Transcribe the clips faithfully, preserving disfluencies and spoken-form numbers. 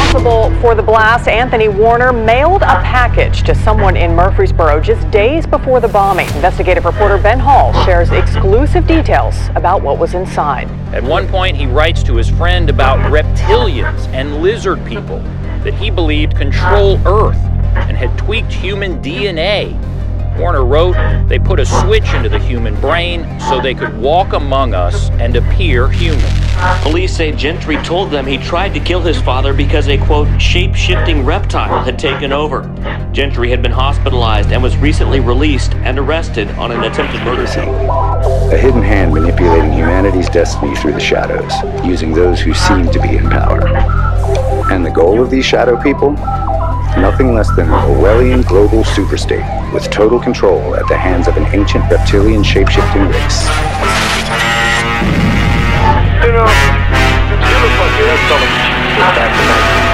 responsible for the blast, Anthony Warner, mailed a package to someone in Murfreesboro just days before the bombing. Investigative reporter Ben Hall shares exclusive details about what was inside. At one point, he writes to his friend about reptilians and lizard people that he believed control Earth and had tweaked human D N A. Warner wrote, they put a switch into the human brain so they could walk among us and appear human. Police say Gentry told them he tried to kill his father because a, quote, shape-shifting reptile had taken over. Gentry had been hospitalized and was recently released and arrested on an attempted murder charge. A hidden hand manipulating humanity's destiny through the shadows, using those who seem to be in power. And the goal of these shadow people? Nothing less than an Orwellian global superstate with total control at the hands of an ancient reptilian shape-shifting race. You know, you look like you had some just back to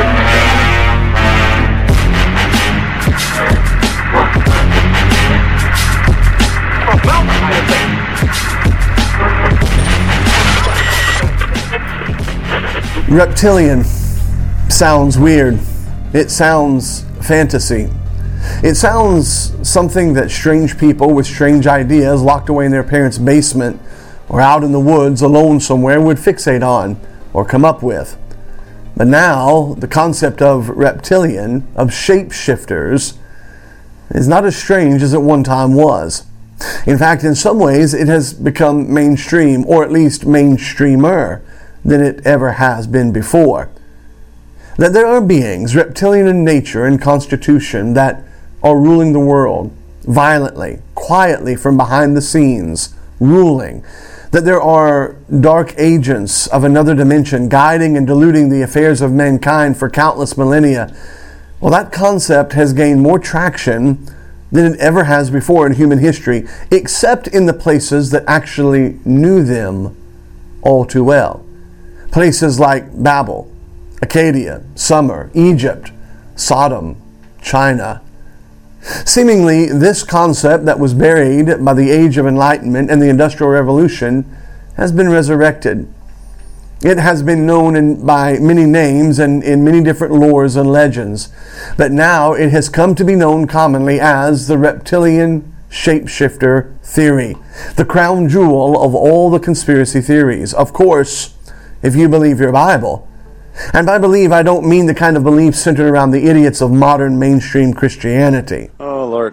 nineteen fifty. Reptilian sounds weird. It sounds fantasy. It sounds something that strange people with strange ideas locked away in their parents' basement or out in the woods alone somewhere would fixate on or come up with. But now, the concept of reptilian, of shapeshifters, is not as strange as it one time was. In fact, in some ways, it has become mainstream, or at least mainstreamer, than it ever has been before. That there are beings, reptilian in nature and constitution, that are ruling the world, violently, quietly from behind the scenes, ruling. That there are dark agents of another dimension guiding and diluting the affairs of mankind for countless millennia. Well, that concept has gained more traction than it ever has before in human history, except in the places that actually knew them all too well. Places like Babel, Acadia, Sumer, Egypt, Sodom, China. Seemingly, this concept that was buried by the Age of Enlightenment and the Industrial Revolution has been resurrected. It has been known in, by many names and in many different lores and legends, but now it has come to be known commonly as the reptilian shapeshifter theory, the crown jewel of all the conspiracy theories. Of course, if you believe your Bible. And by believe, I don't mean the kind of belief centered around the idiots of modern mainstream Christianity. Oh, Lord.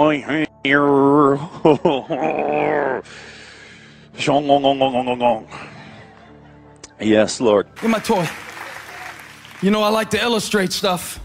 Yes, Lord. Get my toy. You know I like to illustrate stuff.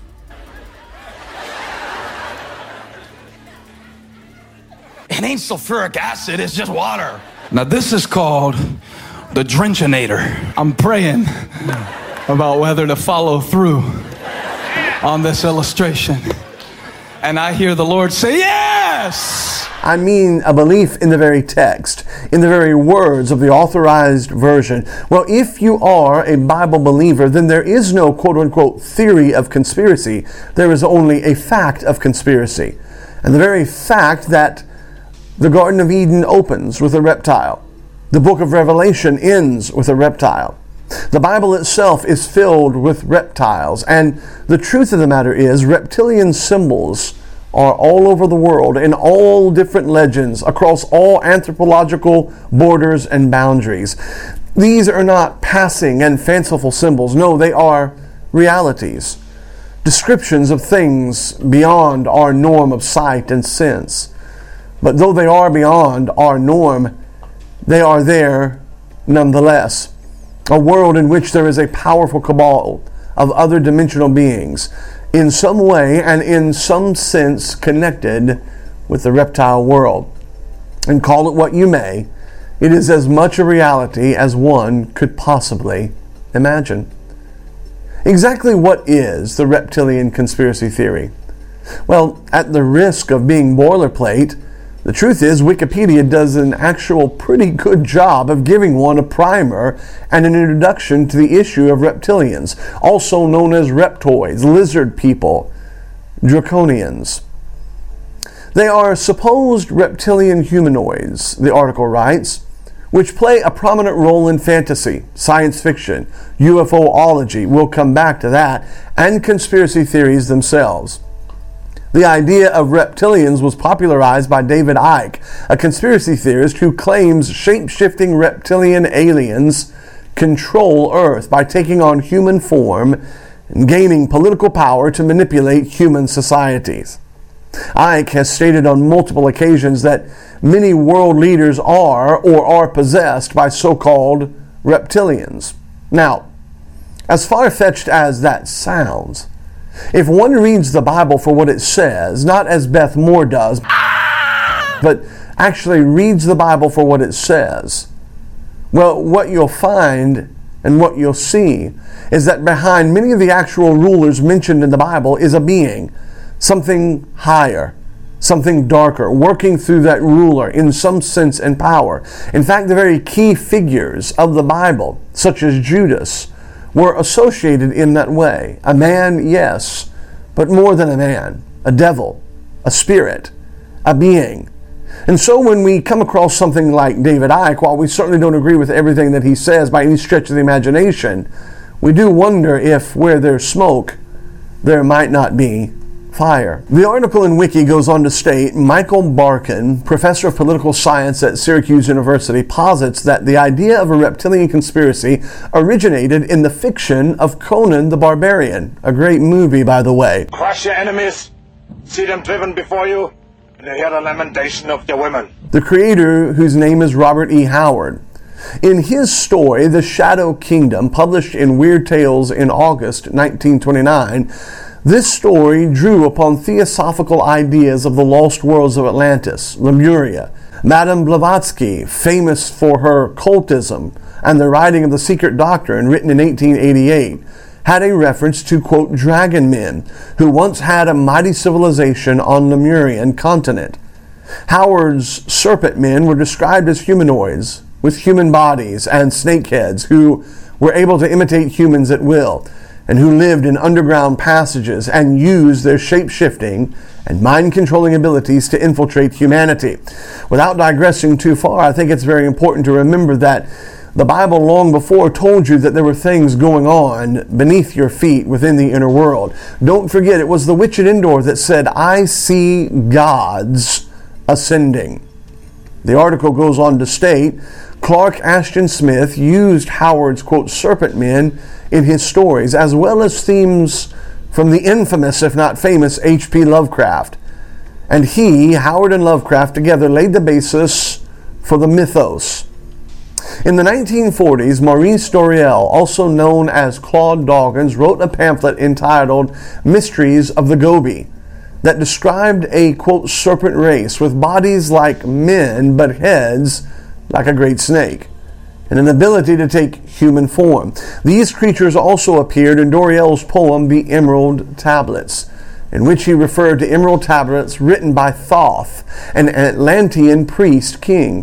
It ain't sulfuric acid, it's just water. Now this is called the Drenchinator. I'm praying about whether to follow through on this illustration. And I hear the Lord say, yes! I mean a belief in the very text, in the very words of the authorized version. Well, if you are a Bible believer, then there is no quote-unquote theory of conspiracy. There is only a fact of conspiracy. And the very fact that the Garden of Eden opens with a reptile. The book of Revelation ends with a reptile. The Bible itself is filled with reptiles, and the truth of the matter is reptilian symbols are all over the world in all different legends across all anthropological borders and boundaries. These are not passing and fanciful symbols. No, they are realities, descriptions of things beyond our norm of sight and sense. But though they are beyond our norm, they are there nonetheless. A world in which there is a powerful cabal of other dimensional beings, in some way and in some sense connected with the reptile world. And call it what you may, it is as much a reality as one could possibly imagine. Exactly what is the reptilian conspiracy theory? Well, at the risk of being boilerplate, the truth is, Wikipedia does an actual pretty good job of giving one a primer and an introduction to the issue of reptilians, also known as reptoids, lizard people, draconians. They are supposed reptilian humanoids, the article writes, which play a prominent role in fantasy, science fiction, UFOlogy, we'll come back to that, and conspiracy theories themselves. The idea of reptilians was popularized by David Icke, a conspiracy theorist who claims shape-shifting reptilian aliens control Earth by taking on human form and gaining political power to manipulate human societies. Icke has stated on multiple occasions that many world leaders are or are possessed by so-called reptilians. Now, as far-fetched as that sounds, if one reads the Bible for what it says, not as Beth Moore does, but actually reads the Bible for what it says, well, what you'll find and what you'll see is that behind many of the actual rulers mentioned in the Bible is a being, something higher, something darker, working through that ruler in some sense and power. In fact, the very key figures of the Bible, such as Judas, were associated in that way. A man, yes, but more than a man, a devil, a spirit, a being. And so when we come across something like David Icke, while we certainly don't agree with everything that he says by any stretch of the imagination, we do wonder if where there's smoke, there might not be fire. The article in Wiki goes on to state, Michael Barkin, professor of political science at Syracuse University, posits that the idea of a reptilian conspiracy originated in the fiction of Conan the Barbarian, a great movie, by the way. Crush your enemies, see them driven before you, and hear the lamentation of their women. The creator, whose name is Robert E. Howard. In his story, The Shadow Kingdom, published in Weird Tales in August nineteen twenty-nine, this story drew upon theosophical ideas of the lost worlds of Atlantis, Lemuria. Madame Blavatsky, famous for her cultism and the writing of The Secret Doctrine, written in eighteen eighty-eight, had a reference to, quote, dragon men, who once had a mighty civilization on Lemurian continent. Howard's serpent men were described as humanoids with human bodies and snakeheads who were able to imitate humans at will, and who lived in underground passages and used their shape-shifting and mind-controlling abilities to infiltrate humanity. Without digressing too far, I think it's very important to remember that the Bible long before told you that there were things going on beneath your feet within the inner world. Don't forget, it was the witch at Endor that said, I see gods ascending. The article goes on to state, Clark Ashton Smith used Howard's, quote, serpent men in his stories, as well as themes from the infamous, if not famous, H P Lovecraft. And he, Howard and Lovecraft together, laid the basis for the mythos. In the nineteen forties, Maurice Doreal, also known as Claude Dawkins, wrote a pamphlet entitled Mysteries of the Gobi that described a, quote, serpent race with bodies like men but heads like a great snake, and an ability to take human form. These creatures also appeared in Doreal's poem, The Emerald Tablets, in which he referred to emerald tablets written by Thoth, an Atlantean priest king.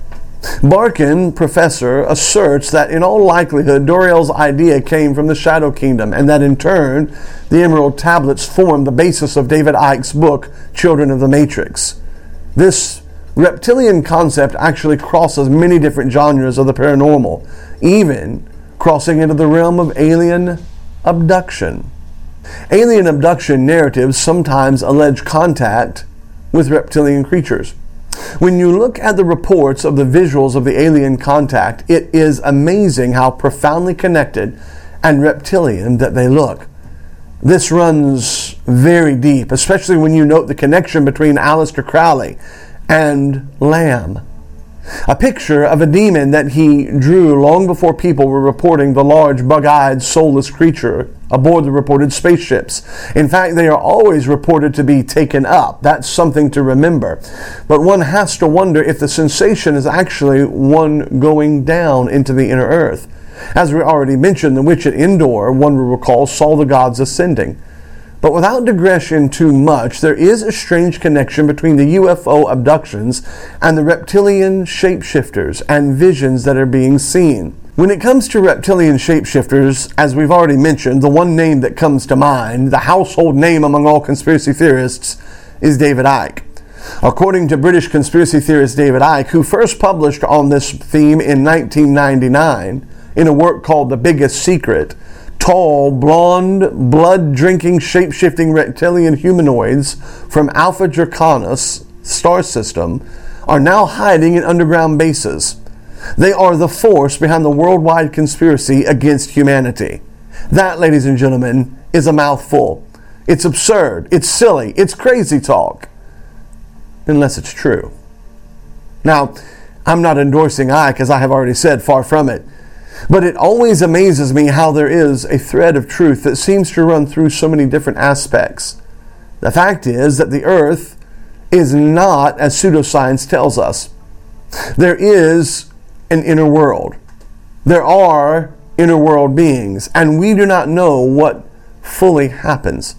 Barkin, professor, asserts that in all likelihood Doreal's idea came from the Shadow Kingdom, and that in turn the Emerald Tablets formed the basis of David Icke's book, Children of the Matrix. This reptilian concept actually crosses many different genres of the paranormal, even crossing into the realm of alien abduction. Alien abduction narratives sometimes allege contact with reptilian creatures. When you look at the reports of the visuals of the alien contact, it is amazing how profoundly connected and reptilian that they look. This runs very deep, especially when you note the connection between Aleister Crowley and Lamb. A picture of a demon that he drew long before people were reporting the large, bug-eyed, soulless creature aboard the reported spaceships. In fact, they are always reported to be taken up. That's something to remember. But one has to wonder if the sensation is actually one going down into the inner earth. As we already mentioned, the witch at Endor, one will recall, saw the gods ascending. But without digression too much, there is a strange connection between the U F O abductions and the reptilian shapeshifters and visions that are being seen. When it comes to reptilian shapeshifters, as we've already mentioned, the one name that comes to mind, the household name among all conspiracy theorists, is David Icke. According to British conspiracy theorist David Icke, who first published on this theme in nineteen ninety-nine in a work called The Biggest Secret, tall, blonde, blood-drinking, shape-shifting reptilian humanoids from Alpha Draconis star system are now hiding in underground bases. They are the force behind the worldwide conspiracy against humanity. That, ladies and gentlemen, is a mouthful. It's absurd, it's silly, it's crazy talk. Unless it's true. Now, I'm not endorsing Icke, as I have already said, far from it. But it always amazes me how there is a thread of truth that seems to run through so many different aspects. The fact is that the earth is not as pseudoscience tells us. There is an inner world. There are inner world beings, and we do not know what fully happens.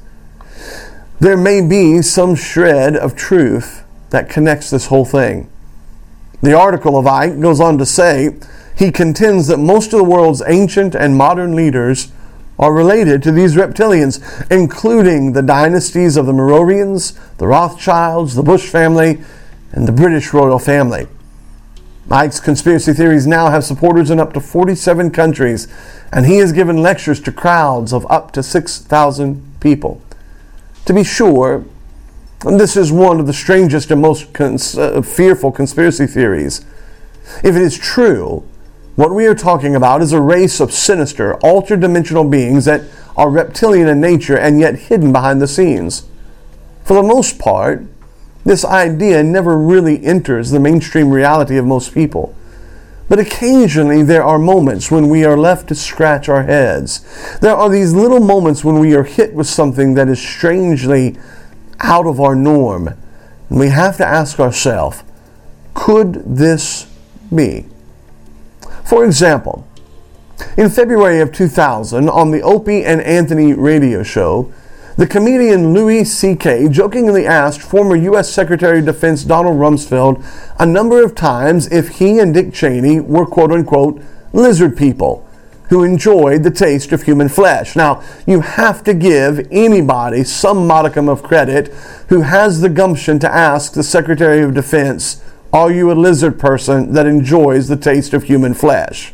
There may be some shred of truth that connects this whole thing. The article of Icke goes on to say, he contends that most of the world's ancient and modern leaders are related to these reptilians, including the dynasties of the Merovingians, the Rothschilds, the Bush family, and the British royal family. Icke's conspiracy theories now have supporters in up to forty-seven countries, and he has given lectures to crowds of up to six thousand people. To be sure, this is one of the strangest and most cons- uh, fearful conspiracy theories. If it is true, what we are talking about is a race of sinister, ultra-dimensional beings that are reptilian in nature and yet hidden behind the scenes. For the most part, this idea never really enters the mainstream reality of most people. But occasionally there are moments when we are left to scratch our heads. There are these little moments when we are hit with something that is strangely out of our norm. And we have to ask ourselves, could this be? For example, in February of two thousand, on the Opie and Anthony radio show, the comedian Louis C K jokingly asked former U S Secretary of Defense Donald Rumsfeld a number of times if he and Dick Cheney were quote-unquote lizard people who enjoyed the taste of human flesh. Now, you have to give anybody some modicum of credit who has the gumption to ask the Secretary of Defense, are you a lizard person that enjoys the taste of human flesh?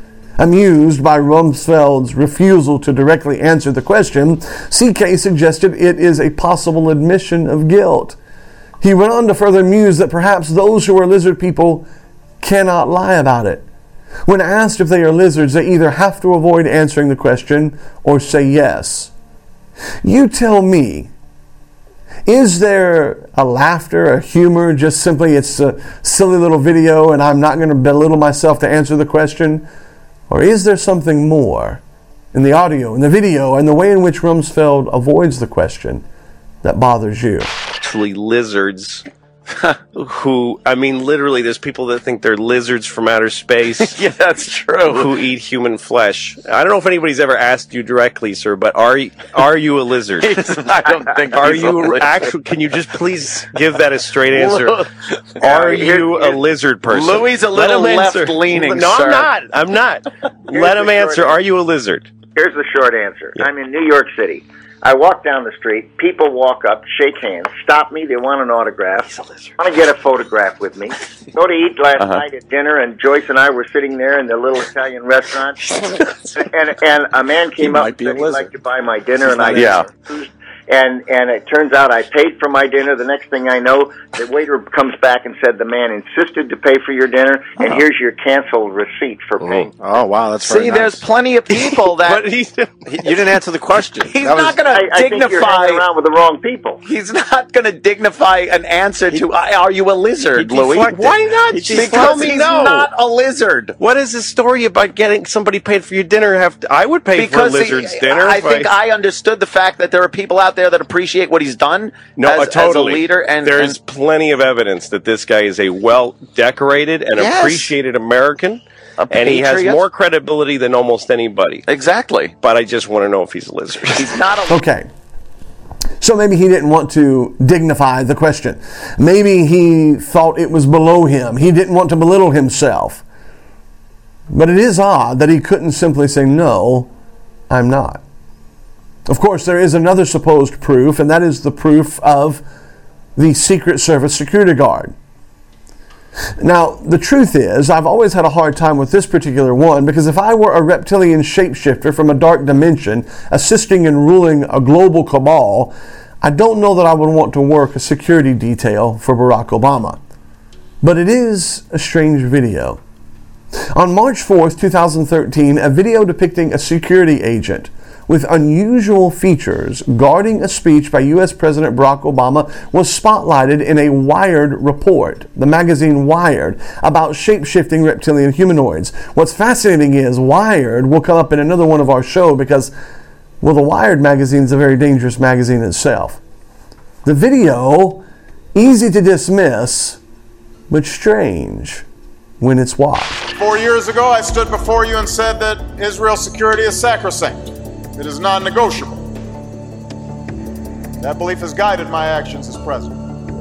Amused by Rumsfeld's refusal to directly answer the question, C K suggested it is a possible admission of guilt. He went on to further muse that perhaps those who are lizard people cannot lie about it. When asked if they are lizards, they either have to avoid answering the question or say yes. You tell me, is there a laughter, a humor, just simply it's a silly little video and I'm not going to belittle myself to answer the question? Or is there something more in the audio, in the video, and the way in which Rumsfeld avoids the question that bothers you? Actually, lizards who, I mean, literally, there's people that think they're lizards from outer space. Yeah, that's true. Who eat human flesh. I don't know if anybody's ever asked you directly, sir, but are you, are you a lizard? I don't think Are he's you actually? Can you just please give that a straight answer? Are you a lizard person? Louis a little left-leaning, No, sir. I'm not. I'm not. Let him answer. Are you a lizard? Here's the short answer. Yeah. I'm in New York City. I walk down the street. People walk up, shake hands, stop me. They want an autograph. Want to get a photograph with me. Go to eat last uh-huh. night at dinner, and Joyce and I were sitting there in the little Italian restaurant. and and a man came he up and said he'd like to buy my dinner, and I yeah. And and it turns out I paid for my dinner. The next thing I know, the waiter comes back and said the man insisted to pay for your dinner, and uh-huh. here's your canceled receipt for paying. Oh, wow, that's See, very nice. There's plenty of people that... But he, you didn't answer the question. He's that not was, going to I, dignify... I think you're hanging around with the wrong people. He's not going to dignify an answer he, to, are you a lizard, Louis? Why not? Because Tell me he's no. not a lizard. What is the story about getting somebody paid for your dinner? Have to, I would pay because for a lizard's he, dinner. I think I... I understood the fact that there are people out there that appreciate what he's done no, as, uh, totally. as a leader. And there's and, plenty of evidence that this guy is a well-decorated and yes. appreciated American, and he has more credibility than almost anybody. Exactly. But I just want to know if he's a lizard. He's not a Okay. So maybe he didn't want to dignify the question. Maybe he thought it was below him. He didn't want to belittle himself. But it is odd that he couldn't simply say, no, I'm not. Of course, there is another supposed proof, and that is the proof of the Secret Service security guard. Now, the truth is, I've always had a hard time with this particular one, because if I were a reptilian shapeshifter from a dark dimension assisting in ruling a global cabal, I don't know that I would want to work a security detail for Barack Obama. But it is a strange video. On March fourth, two thousand thirteen, a video depicting a security agent with unusual features guarding a speech by U S President Barack Obama was spotlighted in a Wired report, the magazine Wired, about shape-shifting reptilian humanoids. What's fascinating is Wired will come up in another one of our show because, well, the Wired magazine is a very dangerous magazine itself. The video, easy to dismiss, but strange when it's watched. Four years ago, I stood before you and said that Israel's security is sacrosanct. It is non-negotiable. That belief has guided my actions as president.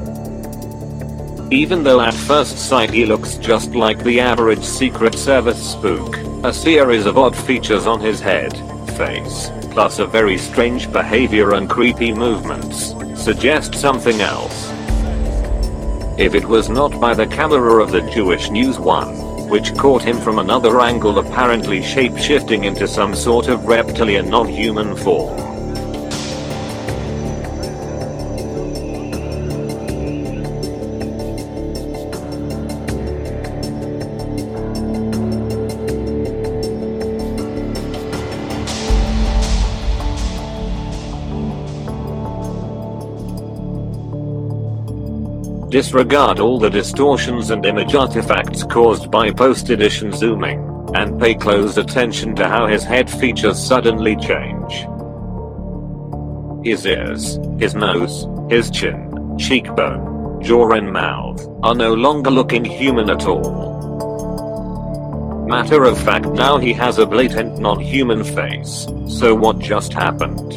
Even though at first sight he looks just like the average Secret Service spook, a series of odd features on his head, face, plus a very strange behavior and creepy movements, suggest something else. If it was not by the camera of the Jewish News One, which caught him from another angle, apparently shape-shifting into some sort of reptilian non-human form. Disregard all the distortions and image artifacts caused by post-edition zooming, and pay close attention to how his head features suddenly change. His ears, his nose, his chin, cheekbone, jaw and mouth are no longer looking human at all. Matter of fact, now he has a blatant non-human face. So what just happened?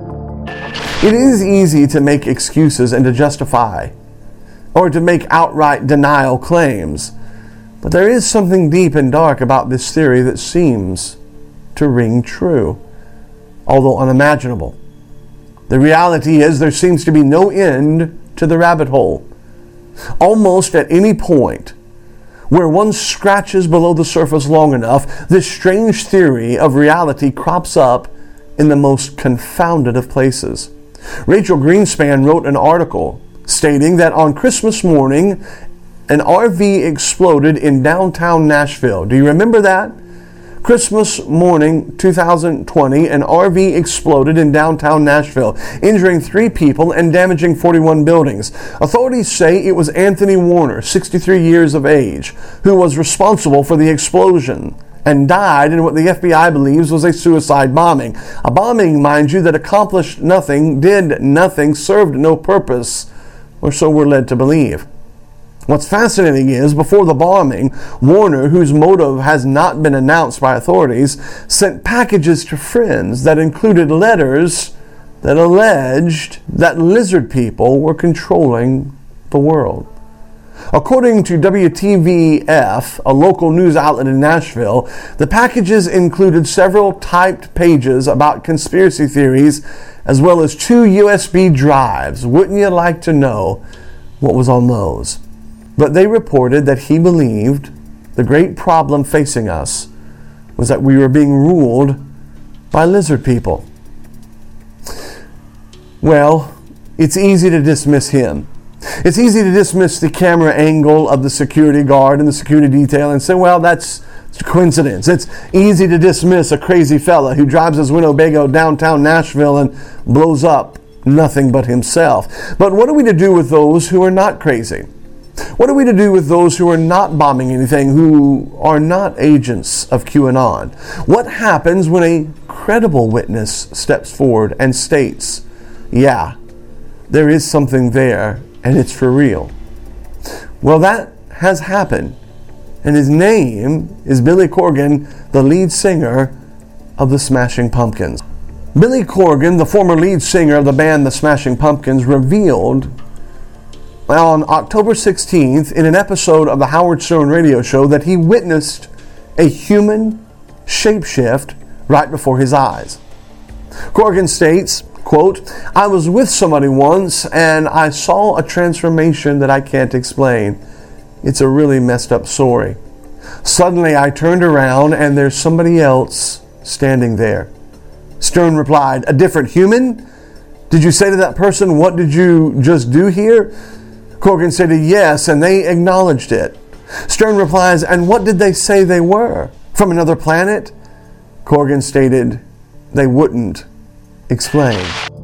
It is easy to make excuses and to justify, or to make outright denial claims. But there is something deep and dark about this theory that seems to ring true, although unimaginable. The reality is there seems to be no end to the rabbit hole. Almost at any point where one scratches below the surface long enough, this strange theory of reality crops up in the most confounded of places. Rachel Greenspan wrote an article stating that on Christmas morning, an R V exploded in downtown Nashville. Do you remember that? Christmas morning two thousand twenty, an R V exploded in downtown Nashville, injuring three people and damaging forty-one buildings. Authorities say it was Anthony Warner, sixty-three years of age, who was responsible for the explosion and died in what the F B I believes was a suicide bombing. A bombing, mind you, that accomplished nothing, did nothing, served no purpose, or so we're led to believe. What's fascinating is, before the bombing, Warner, whose motive has not been announced by authorities, sent packages to friends that included letters that alleged that lizard people were controlling the world. According to W T V F, a local news outlet in Nashville, the packages included several typed pages about conspiracy theories, as well as two U S B drives. Wouldn't you like to know what was on those? But they reported that he believed the great problem facing us was that we were being ruled by lizard people. Well, it's easy to dismiss him. It's easy to dismiss the camera angle of the security guard and the security detail and say, well, that's a coincidence. It's easy to dismiss a crazy fella who drives his Winnebago downtown Nashville and blows up nothing but himself. But what are we to do with those who are not crazy? What are we to do with those who are not bombing anything, who are not agents of QAnon? What happens when a credible witness steps forward and states, yeah, there is something there, and it's for real? Well, that has happened, and his name is Billy Corgan, the lead singer of the Smashing Pumpkins. Billy Corgan, the former lead singer of the band The Smashing Pumpkins, revealed on October sixteenth in an episode of the Howard Stern radio show that he witnessed a human shapeshift right before his eyes. Corgan states, Quote, I was with somebody once and I saw a transformation that I can't explain. It's a really messed up story. Suddenly I turned around and there's somebody else standing there. Stern replied, a different human? Did you say to that person, what did you just do here? Corgan stated, yes, and they acknowledged it. Stern replies, and what did they say they were? From another planet? Corgan stated, they wouldn't explain.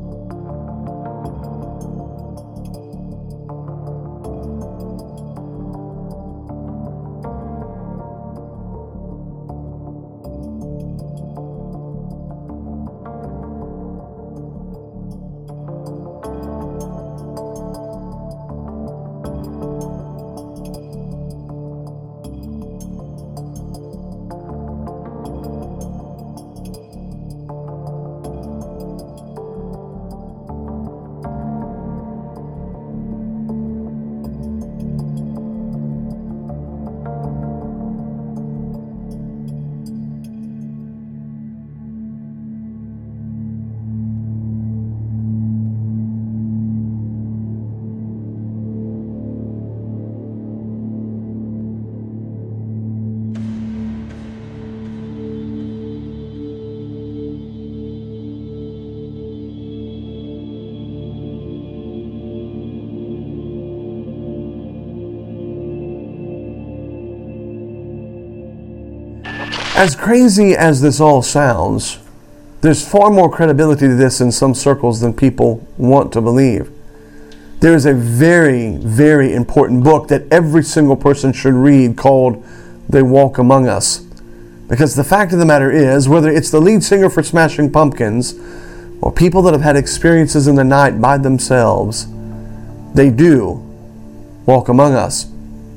As crazy as this all sounds, there's far more credibility to this in some circles than people want to believe. There is a very, very important book that every single person should read called They Walk Among Us. Because the fact of the matter is, whether it's the lead singer for Smashing Pumpkins or people that have had experiences in the night by themselves, they do walk among us.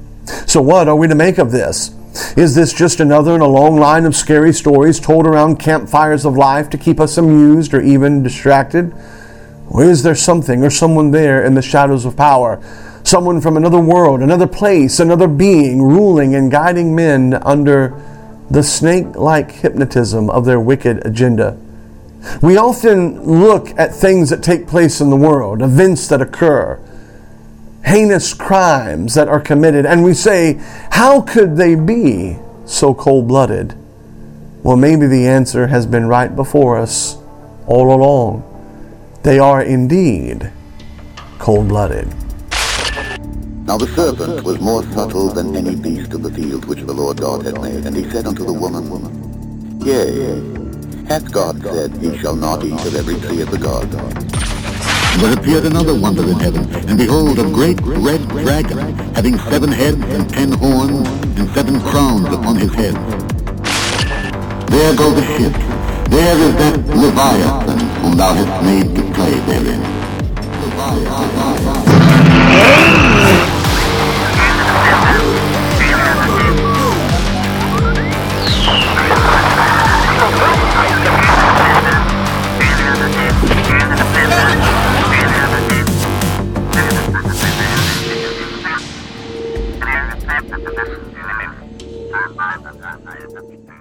So what are we to make of this? Is this just another in a long line of scary stories told around campfires of life to keep us amused or even distracted? Or is there something or someone there in the shadows of power? Someone from another world, another place, another being ruling and guiding men under the snake-like hypnotism of their wicked agenda. We often look at things that take place in the world, events that occur, heinous crimes that are committed, and we say, how could they be so cold-blooded? Well, maybe the answer has been right before us all along. They are indeed cold-blooded. Now the serpent was more subtle than any beast of the field which the Lord God had made, and he said unto the woman, Yea, hath God said, Ye shall not eat of every tree of the garden? And there appeared another wonder in heaven, and behold, a great red dragon, having seven heads and ten horns, and seven crowns upon his head. There go the ships. There is that Leviathan, whom thou hast made to play therein. Leviathan. Thank you.